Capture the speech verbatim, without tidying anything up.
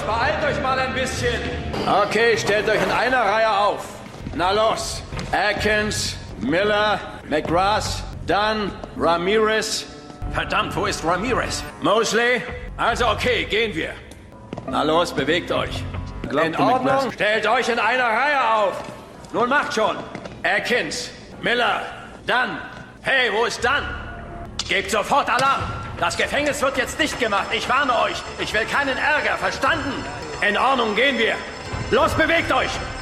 beeilt euch mal ein bisschen. Okay, stellt euch in einer Reihe auf. Na los. Atkins, Miller, McGrath, Dunn, Ramirez. Verdammt, wo ist Ramirez? Mosley? Also okay, gehen wir. Na los, bewegt euch. In Ordnung, stellt euch in einer Reihe auf. Nun macht schon. Atkins, Miller, Dunn. Hey, wo ist Dunn? Gebt sofort Alarm. Das Gefängnis wird jetzt dicht gemacht. Ich warne euch. Ich will keinen Ärger. Verstanden? In Ordnung, gehen wir. Los, bewegt euch.